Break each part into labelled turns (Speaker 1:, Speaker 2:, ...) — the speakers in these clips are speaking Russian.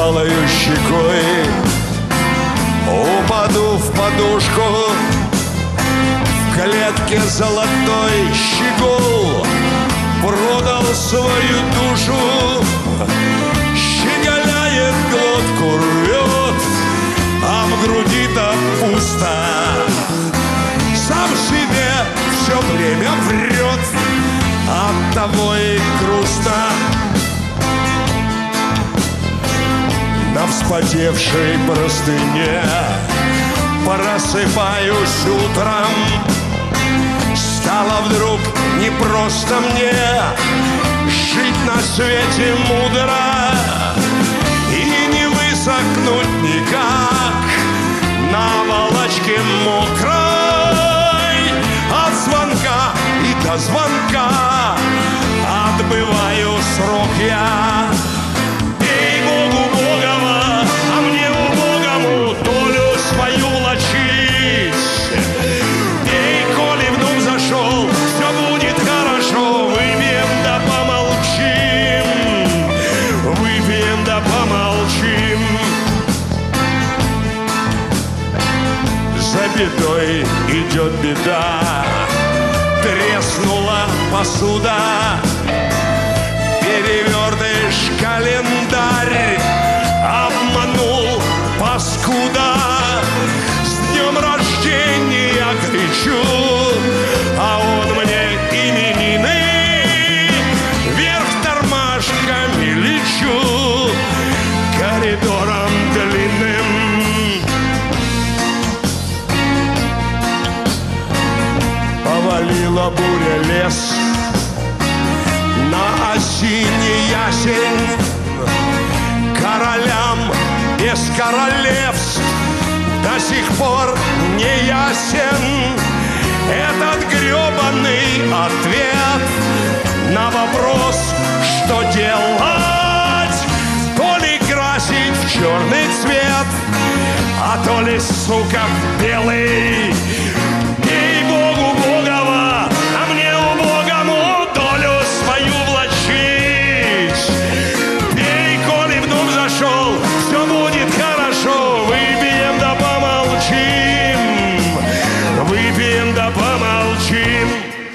Speaker 1: упалою щекой упаду в подушку. В клетке золотой щегол продал свою душу. Щеголяет, глотку рвет, а в груди-то пусто. Сам себе все время врет, оттого и грустно. На вспотевшей простыне просыпаюсь утром. Стало вдруг не просто мне жить на свете мудро и не высохнуть никак на волочке мокрой. От звонка и до звонка отбываю срок я. Ей-богу, Богова, а мне убогому долю свою влачить. Ей, коли в дом зашел, все будет хорошо. Выпьем да помолчим, выпьем да помолчим. За бедой идет беда, треснула посуда, перевертыш календарь обманул паскуда. С днем рождения кричу, а он мне именины. Вверх тормашками лечу коридором длинным. Повалила буря лес на осенний ясень. Королям без королевств до сих пор не ясен этот гребаный ответ на вопрос, что делать. То ли красить в черный цвет, а то ли, сука, в белый. Ей-богу, Богова, а мне убогому долю свою влачить. Ей, коли в дом зашел, все будет хорошо. Выпьем да помолчим, выпьем да помолчим.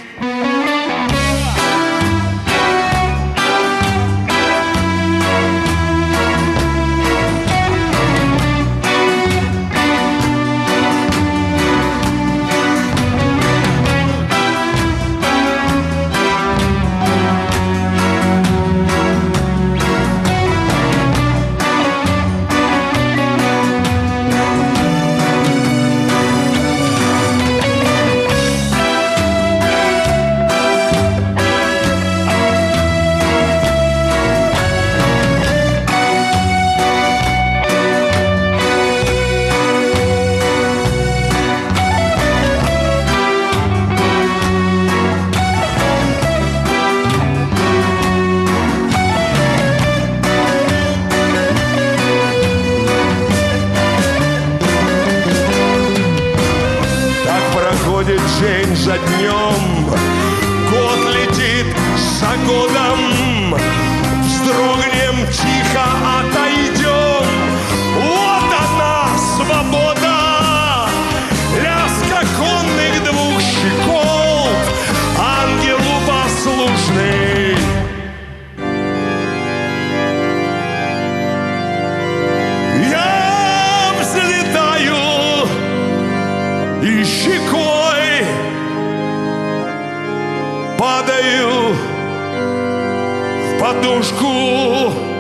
Speaker 1: День за днем, год летит за годом. Вздрогнем, тихо отойдем. Вот она, свобода. Лязг оконных двух щекол, ангелу послушный. Я взлетаю и щекой падаю в подушку.